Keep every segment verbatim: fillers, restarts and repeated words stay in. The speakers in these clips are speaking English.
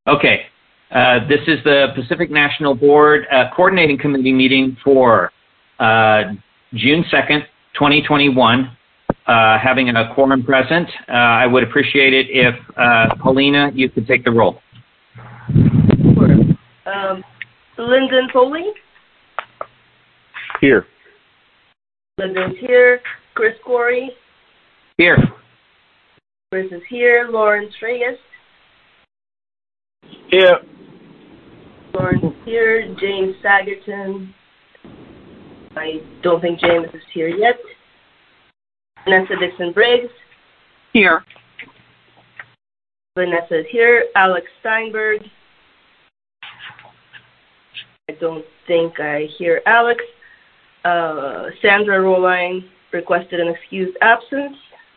Okay. Uh, this is the Pacific National Board uh, Coordinating Committee meeting for uh, June second, twenty twenty-one. Uh, having a quorum present, uh, I would appreciate it if, uh, Paulina, you could take the roll. Sure. Um, Lyndon Foley? Here. Lyndon's here. Chris Corey? Here. Chris is here. Lawrence Reyes? Here. Lawrence is here. James Sagerton? I don't think James is here yet. Vanessa Dixon-Briggs? Here. Vanessa is here. Alex Steinberg? I don't think I hear Alex. Uh, Sandra Roline requested an excused absence.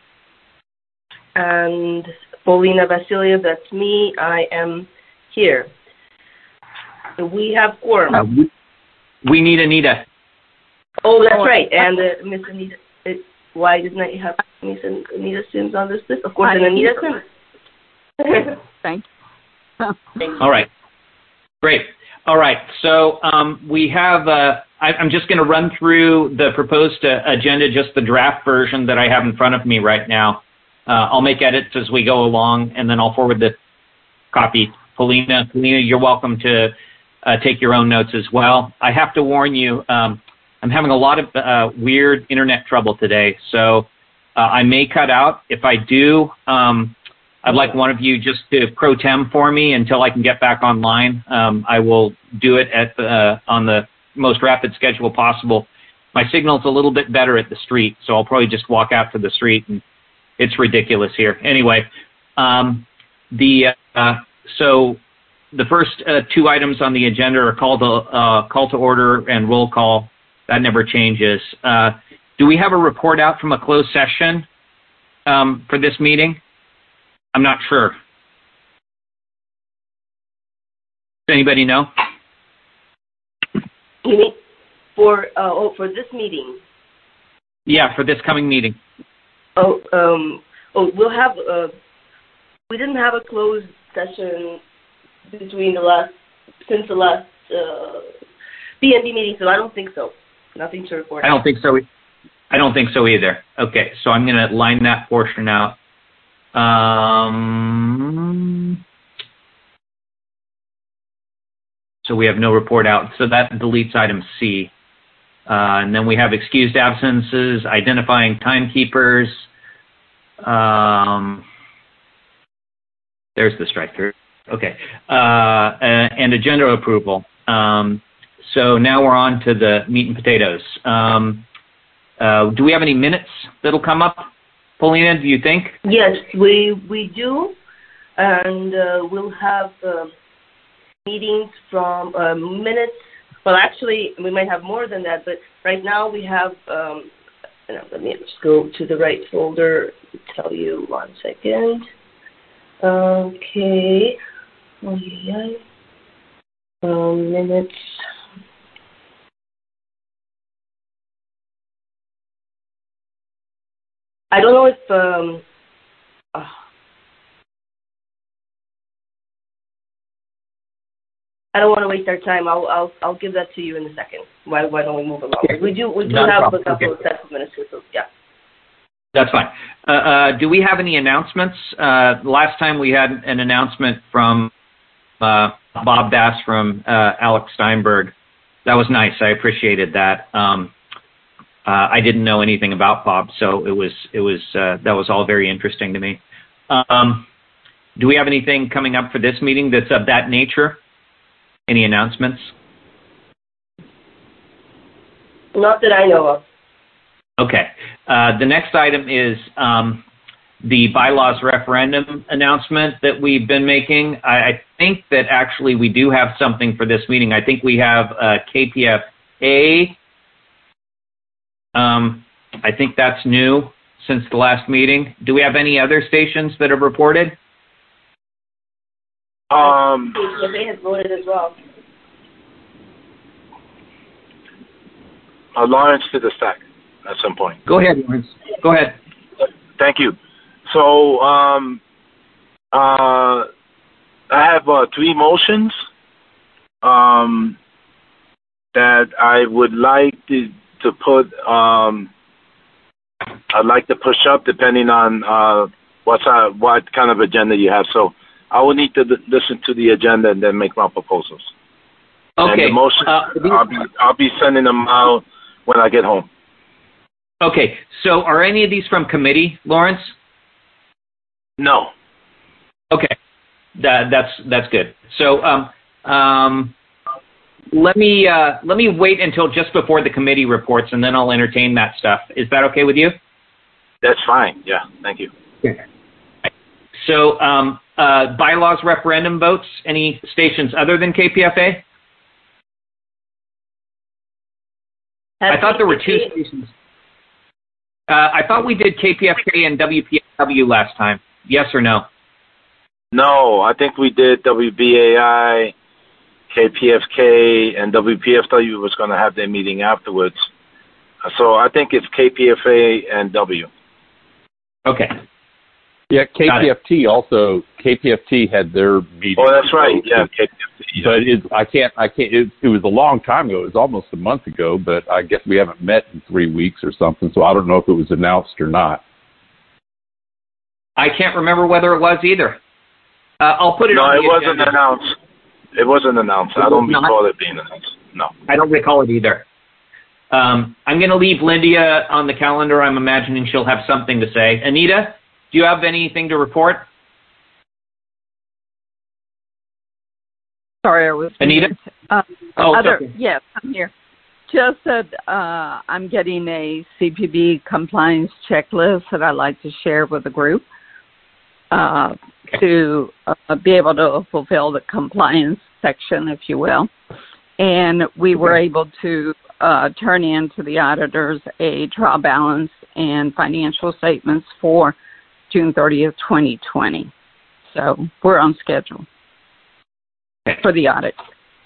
And Paulina Vasiliev, that's me. I am here. So we have quorum. Uh, we, we need Anita. Oh, that's right. And uh, Miss Anita. It, why didn't I have Miss Anita Sims on this list? Of course, and Anita Sims. Thank you. All right. Great. All right. So um, we have, uh, I, I'm just going to run through the proposed uh, agenda, just the draft version that I have in front of me right now. Uh, I'll make edits as we go along, and then I'll forward the copy. Paulina, Paulina, you're welcome to uh, take your own notes as well. I have to warn you, um, I'm having a lot of uh, weird internet trouble today, so uh, I may cut out. If I do, um, I'd like one of you just to pro tem for me until I can get back online. Um, I will do it at uh, on the most rapid schedule possible. My signal's a little bit better at the street, so I'll probably just walk out to the street, and it's ridiculous here. Anyway, um, the uh, so the first uh, two items on the agenda are call to uh, call to order and roll call. That never changes. Uh, do we have a report out from a closed session um, for this meeting? I'm not sure. Does anybody know? You mean for uh, oh for this meeting? Yeah, for this coming meeting. Oh, um, oh, we'll have. Uh, we didn't have a closed session between the last since the last uh, P N B meeting, so I don't think so. Nothing to report. I don't think so. I don't think so either. Okay, so I'm going to line that portion out. Um, so we have no report out. So that deletes item C. Uh, and then we have excused absences, identifying timekeepers. Um, there's the strike through. Okay. Uh, and agenda approval. Um, so now we're on to the meat and potatoes. Um, uh, do we have any minutes that'll come up? Paulina, do you think? Yes, we we do, and uh, we'll have uh, meetings from uh, minutes. Well, actually, we might have more than that, but right now we have. Um, let me just go to the right folder. And tell you one second. Okay. Oh, yeah. Um, minutes. I don't know if um, uh, I don't want to waste our time. I'll I'll I'll give that to you in a second. Why why don't we move along? Okay. We do we do Not have a, a couple okay. of sets of minutes, so yeah. That's fine. Uh, uh, do we have any announcements? Uh, last time we had an announcement from uh, Bob Bass from uh, Alex Steinberg. That was nice. I appreciated that. Um, Uh, I didn't know anything about Bob, so it was it was uh, that was all very interesting to me. Um, do we have anything coming up for this meeting that's of that nature? Any announcements? Not that I know of. Okay. Uh, the next item is um, the bylaws referendum announcement that we've been making. I, I think that actually we do have something for this meeting. I think we have uh, K P F A. Um, I think that's new since the last meeting. Do we have any other stations that have reported? Um, They have voted as well. uh, Lawrence did the stack at some point. Go ahead, Lawrence. Go ahead. Thank you. So, um, uh, I have uh, three motions um, that I would like to to put. Um, I'd like to push up depending on uh, what's uh, what kind of agenda you have. So I will need to l- listen to the agenda and then make my proposals. Okay. And the motion, uh, I'll be I'll be sending them out when I get home. Okay. So are any of these from committee, Lawrence? No. Okay. That, that's that's good. So um, um, let me uh, let me wait until just before the committee reports, and then I'll entertain that stuff. Is that okay with you? That's fine. Yeah. Thank you. Okay. So um, uh, bylaws referendum votes. Any stations other than K P F A? I thought there were two stations. Uh, I thought we did K P F K and W P F W last time. Yes or no? No, I think we did W B A I, K P F K, and W P F W was going to have their meeting afterwards. So I think it's K P F A and W. Okay. Yeah, K P F T also. K P F T had their meeting. Oh, that's right. Yeah, K P F T. Yeah. But it, I can't. I can't. It, it was a long time ago. It was almost a month ago. But I guess we haven't met in three weeks or something. So I don't know if it was announced or not. I can't remember whether it was either. Uh, I'll put it no, on the it wasn't agenda. announced. It wasn't announced. It I don't was recall not? it being announced. No. I don't recall it either. Um, I'm going to leave Lindia on the calendar. I'm imagining she'll have something to say. Anita, do you have anything to report? Sorry, I was Anita? Um, Oh, it's other, okay. Yes, I'm here. Just that uh, I'm getting a C P B compliance checklist that I'd like to share with the group uh, Okay. to uh, be able to fulfill the compliance section, if you will. And we were able to uh, turn in to the auditors a trial balance and financial statements for June thirtieth, twenty twenty. So we're on schedule Okay. for the audit.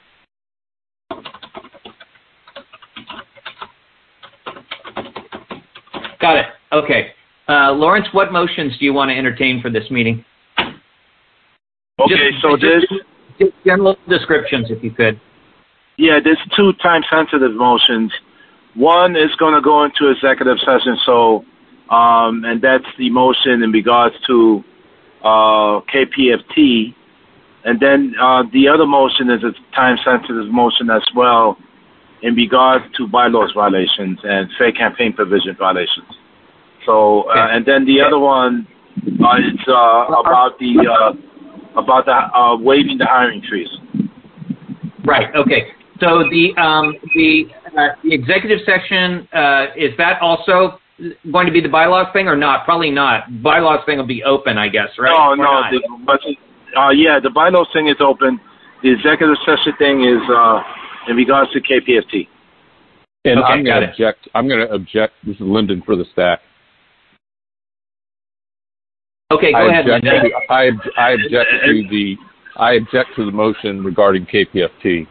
Got it. Okay. Uh, Lawrence, what motions do you want to entertain for this meeting? Okay, Just- so just- this, just general descriptions, if you could. yeah, there's two time-sensitive motions. One is going to go into executive session, so, um, and that's the motion in regards to uh, K P F T. And then uh, the other motion is a time-sensitive motion as well in regards to bylaws violations and fair campaign provision violations. So, uh, and then the other one uh, is uh, about the uh, about the uh, waiving the hiring freeze. Right. Okay. So the um, the uh, the executive session, uh, is that also going to be the bylaws thing or not? Probably not. Bylaws thing will be open, I guess, right? No, Or no. not? The, but uh, yeah, the bylaws thing is open. The executive session thing is uh, in regards to K P F T. And Okay, I'm got going it. to object. I'm going to object. This is Lyndon for the stack. Okay. Go I ahead, object. Linda. To, I, ob- I object to the. I object to the motion regarding K P F T.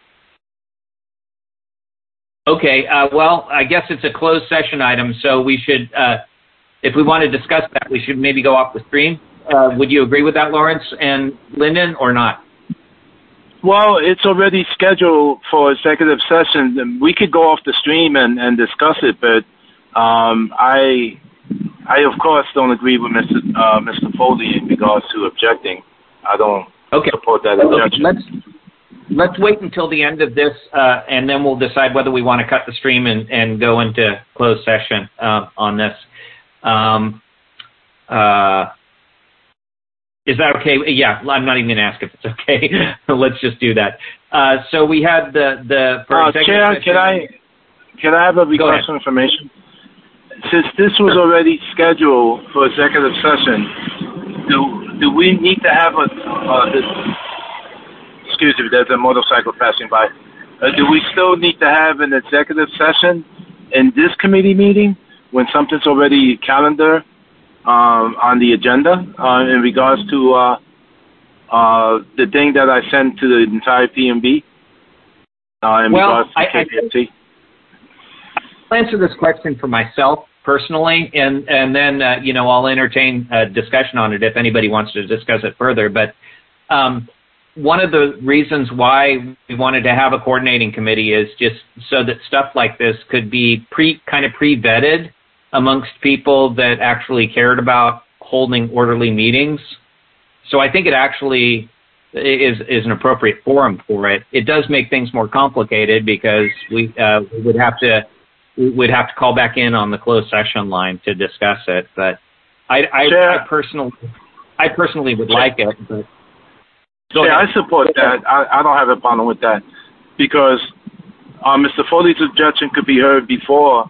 Okay. Uh, well, I guess it's a closed session item, so we should, uh, if we want to discuss that, we should maybe go off the stream. Uh, would you agree with that, Lawrence and Lyndon, or not? Well, it's already scheduled for executive session. We could go off the stream and, and discuss it, but um, I, I of course don't agree with Mister Uh, Mister Foley in regards to objecting. I don't Okay. support that Okay, objection. let's let's wait until the end of this, uh, and then we'll decide whether we want to cut the stream and, and go into closed session uh, on this. Um, uh, is that okay? Yeah, I'm not even going to ask if it's okay. Let's just do that. Uh, so we had the the for Uh, executive Chair, session- can I can I have a request for information? Since this was already scheduled for executive session, do do we need to have a uh, this, excuse me, there's a motorcycle passing by. Uh, do we still need to have an executive session in this committee meeting when something's already calendar um, on the agenda uh, in regards to uh, uh, the thing that I sent to the entire P M B uh, in Well, regards to I- K P F T? I'll answer this question for myself personally, and and then uh, you know I'll entertain a discussion on it if anybody wants to discuss it further. But um, one of the reasons why we wanted to have a coordinating committee is just so that stuff like this could be pre kind of pre-vetted amongst people that actually cared about holding orderly meetings. So I think it actually is is an appropriate forum for it. It does make things more complicated because we, uh, we would have to we would have to call back in on the closed session line to discuss it. But I, I, sure. I personally I personally would sure. like it. But yeah, I support that. I, I don't have a problem with that because uh, Mister Foley's objection could be heard before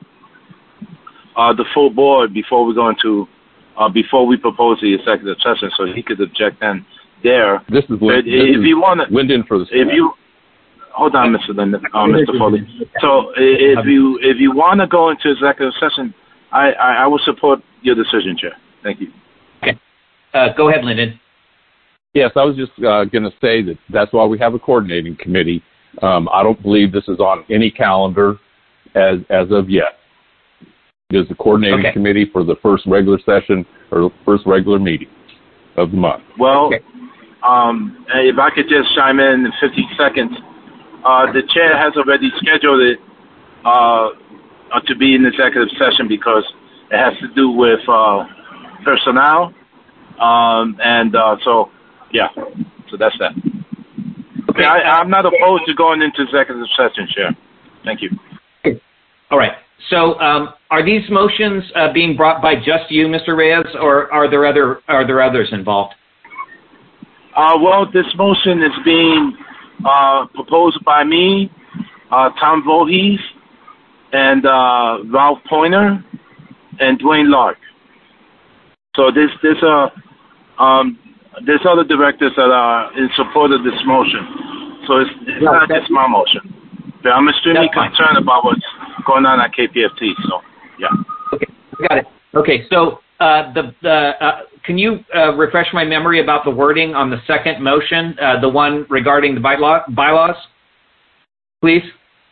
uh, the full board, before we go into, uh, before we propose the executive session, so he could object then there. This is Lind- this if is you want to, Linden for the. If you hold on, Mister Linden, uh, Mister Foley. So if you if you want to go into executive session, I, I, I will support your decision, Chair. Thank you. Okay, uh, go ahead, Linden. Yes, I was just uh, going to say that that's why we have a coordinating committee. Um, I don't believe this is on any calendar as as of yet. It is the coordinating okay. committee for the first regular session or first regular meeting of the month. Well, okay. um, if I could just chime in in fifty seconds, uh, the chair has already scheduled it uh, uh, to be in executive session because it has to do with uh, personnel, um, and uh, so. Yeah, so that's that. Okay, I, I'm not opposed to going into executive session, Chair. Thank you. Okay. All right. So, um, are these motions uh, being brought by just you, Mister Reyes, or are there other are there others involved? Uh, well, this motion is being uh, proposed by me, uh, Tom Voorhees, and uh, Ralph Pointer, and Dwayne Lark. So this this uh um. There's other directors that are in support of this motion. So it's, it's right, not just my motion. But I'm extremely concerned about what's going on at K P F T. So, yeah. Okay, got it. Okay, so uh, the, the uh, can you uh, refresh my memory about the wording on the second motion, uh, the one regarding the bylaw, bylaws, please?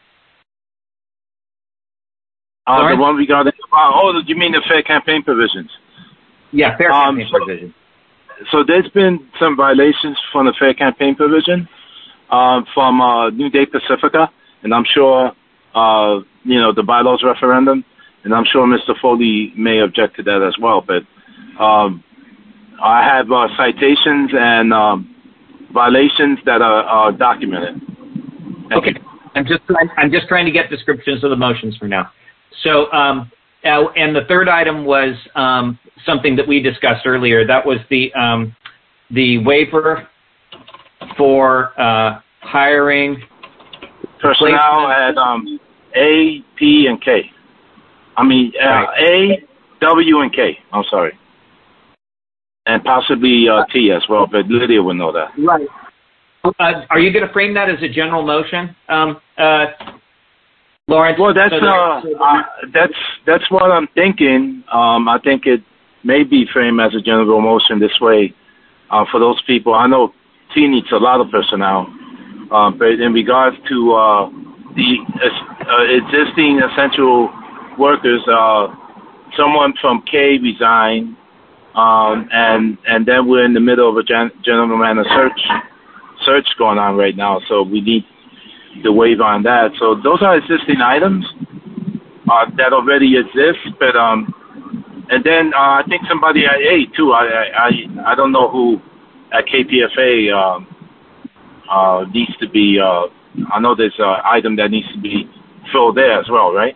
Uh, the one regarding, uh, oh, you mean the fair campaign provisions? Yeah, fair um, campaign so, provisions. So there's been some violations from the fair campaign provision uh, from uh, New Day Pacifica, and I'm sure, uh, you know, the bylaws referendum, and I'm sure Mister Foley may object to that as well. But um, I have uh, citations and um, violations that are, are documented. Thank okay, you. I'm just trying, I'm just trying to get descriptions of the motions for now. So, um, uh, and the third item was um, something that we discussed earlier. That was the um, the waiver for uh, hiring personnel at um, A, P, and K. I mean, uh, right. A, W, and K. I'm sorry. And possibly uh, T as well, but Lydia would know that. Right. Uh, are you going to frame that as a general motion, um, uh, Lawrence? Well, that's so uh, uh, that's that's what I'm thinking. Um, I think it may be framed as a general motion this way uh, for those people. I know T needs a lot of personnel, uh, but in regards to uh, the uh, existing essential workers, uh, someone from K resigned, um, and and then we're in the middle of a gen- general manager search search going on right now, so we need the waiver on that. So those are existing items uh, that already exist, but um, and then uh, I think somebody at A too. I I I don't know who at K P F A um, uh, needs to be. Uh, I know there's an item that needs to be filled there as well, right?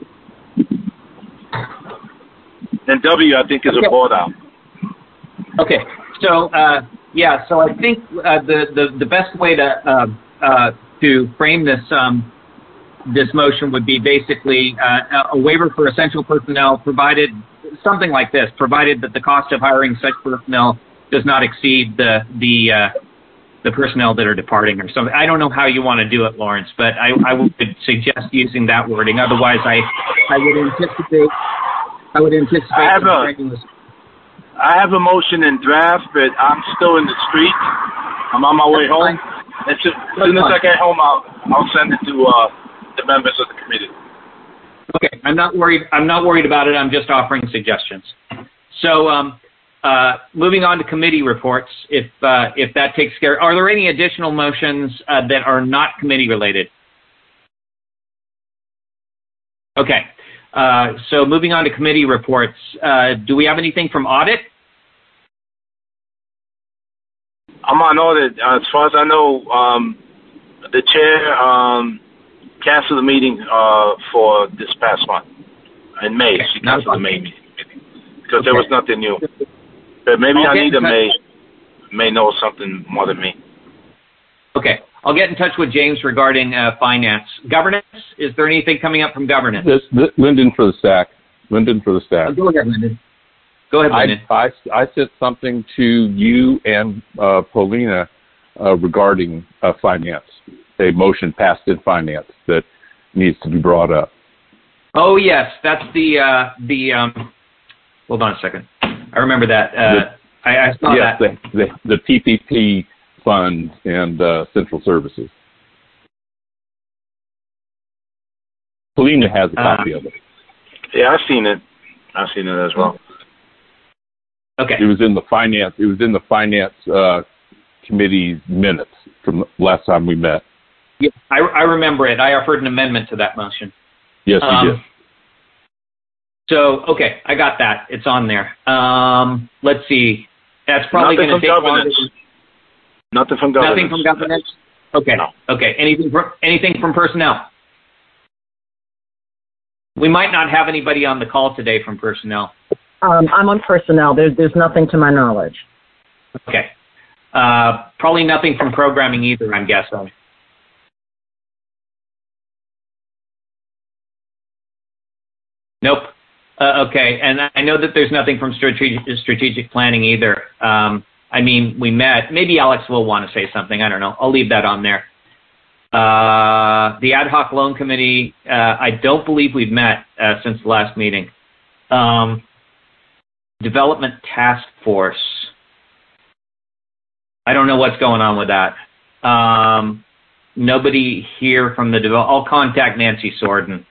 And W, I think, is okay. a board out. Okay, so uh, yeah, so I think uh, the, the the best way to uh, uh, to frame this um, this motion would be basically uh, a waiver for essential personnel, provided something like this, provided that the cost of hiring such personnel does not exceed the the uh, the personnel that are departing or something. I don't know how you want to do it, Lawrence, but I, I would suggest using that wording. Otherwise, I I would anticipate I would anticipate. I have a I have a motion in draft, but I'm still in the street. I'm on my way That's home. Fine. As soon, as soon as I get home, I'll I'll send it to uh, the members of the committee. Okay, I'm not worried. I'm not worried about it. I'm just offering suggestions. So, um, uh, moving on to committee reports, if uh, if that takes care. Are there any additional motions uh, that are not committee related? Okay. Uh, so moving on to committee reports, uh, do we have anything from audit? I'm on audit. Uh, as far as I know, um, the chair um, canceled the meeting uh, for this past month in May. Okay. She canceled the May meeting because okay. there was nothing new. But maybe I'll Anita may may know something more than me. Okay. I'll get in touch with James regarding uh, finance. Governance, is there anything coming up from governance? This, this, Lyndon for the stack. Lyndon for the stack. Oh, go ahead, Lyndon. Go ahead, Lyndon. I, I, I sent something to you and uh, Paulina uh, regarding uh, finance, a motion passed in finance that needs to be brought up. Oh, yes. That's the, uh, the um, hold on a second. I remember that. Uh, the, I, I saw yes, that. Yes, the, the, the P P P fund and uh, central services. Paulina has a copy uh, of it. Yeah, I've seen it. I've seen it as well. Okay. It was in the finance. It was in the finance uh, committee's minutes from last time we met. Yeah, I, I remember it. I offered an amendment to that motion. Yes, you um, did. So, okay, I got that. It's on there. Um, let's see. That's probably going to take longer. Nothing from governance. Nothing from governance? Okay. No. Okay. Anything from, anything from personnel? We might not have anybody on the call today from personnel. Um, I'm on personnel. There's there's nothing to my knowledge. Okay. Uh, probably nothing from programming either, I'm guessing. Nope. Uh, okay. And I know that there's nothing from strategic, strategic planning either. Um, I mean, we met. Maybe Alex will want to say something. I don't know. I'll leave that on there. Uh, the ad hoc loan committee, uh, I don't believe we've met uh, since the last meeting. Um, development task force. I don't know what's going on with that. Um, nobody here from the develop. I'll contact Nancy Sorden.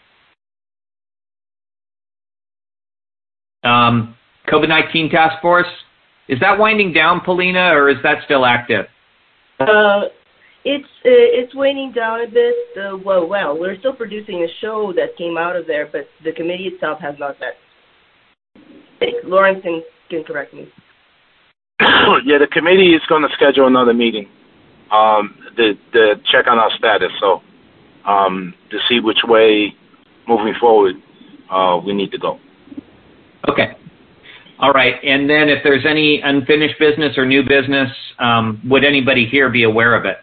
Um, COVID nineteen task force. Is that winding down, Paulina, or is that still active? Uh, it's uh, it's waning down a bit. Uh, well, well, we're still producing a show that came out of there, but the committee itself has not met. Lawrence can, can correct me. Yeah, the committee is going to schedule another meeting um, to, to check on our status, so um, to see which way, moving forward, uh, we need to go. Okay. All right. And then if there's any unfinished business or new business, um, would anybody here be aware of it?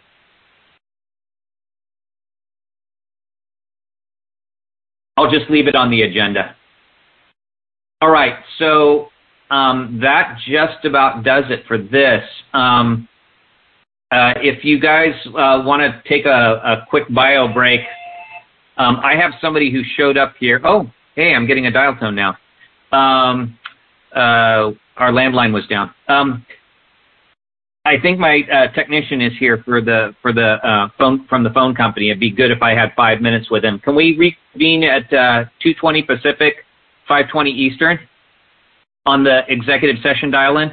I'll just leave it on the agenda. All right. So um, that just about does it for this. Um, uh, if you guys uh, want to take a, a quick bio break, um, I have somebody who showed up here. Oh, hey, I'm getting a dial tone now. Um, uh, our landline was down. Um, I think my uh, technician is here for the for the uh, phone from the phone company. It'd be good if I had five minutes with him. Can we reconvene at uh, two twenty Pacific, five twenty Eastern, on the executive session dial-in?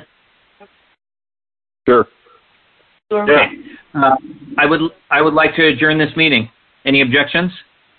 Sure. Yeah. Uh, I would I would like to adjourn this meeting. Any objections?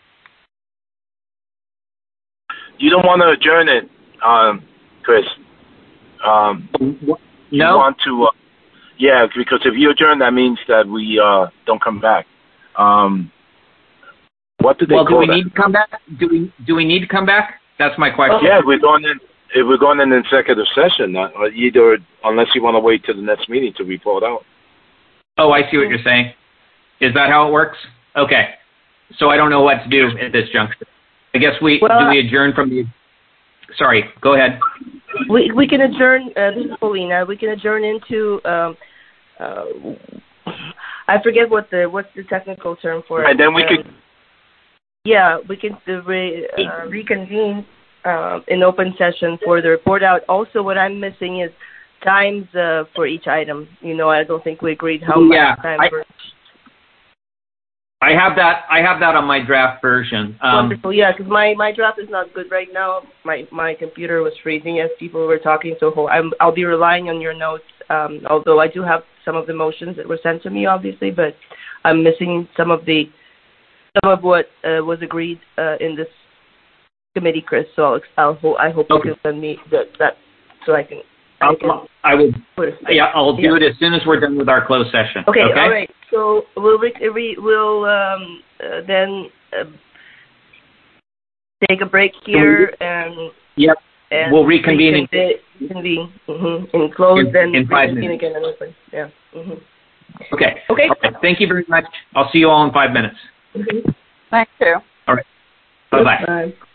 You don't want to adjourn it, um, Chris. Um, No. you want to, uh, yeah, because if you adjourn, that means that we uh, don't come back. Um, what do they well, do call we that? need to come back? Do we do we need to come back? That's my question. Yeah, if we're going in. If we're going in an executive session, uh, either unless you want to wait till the next meeting to report out. Oh, I see what you're saying. Is that how it works? Okay. So I don't know what to do at this juncture. I guess we well, do we adjourn from the. Sorry, go ahead. We we can adjourn. Uh, this is Paulina. We can adjourn into. Um, uh, I forget what the what's the technical term for it. And then we um, could. Yeah, we can uh, re, uh, reconvene uh, in open session for the report out. Also, what I'm missing is times uh, for each item. You know, I don't think we agreed how yeah, much time. I, for... I I have that. I have that on my draft version. Um, Wonderful. Yeah, because my, my draft is not good right now. My my computer was freezing as people were talking, so I'm, I'll be relying on your notes. Um, although I do have some of the motions that were sent to me, obviously, but I'm missing some of the some of what uh, was agreed uh, in this committee, Chris. So I'll, I'll ho- I hope okay. you can send me that, that so I can. I, can I will. Yeah, I'll do yeah. it as soon as we're done with our closed session. Okay. okay? All right. So we'll re- re- we'll um, uh, then uh, take a break here and. Yep. And we'll reconvene. Reconvene. Mm-hmm. And close, in, then in five reconvene minutes. again and open. Yeah. Mm-hmm. Okay. Okay. All right. Thank you very much. I'll see you all in five minutes. Mm-hmm. Thank you. All right. Bye-bye. Bye.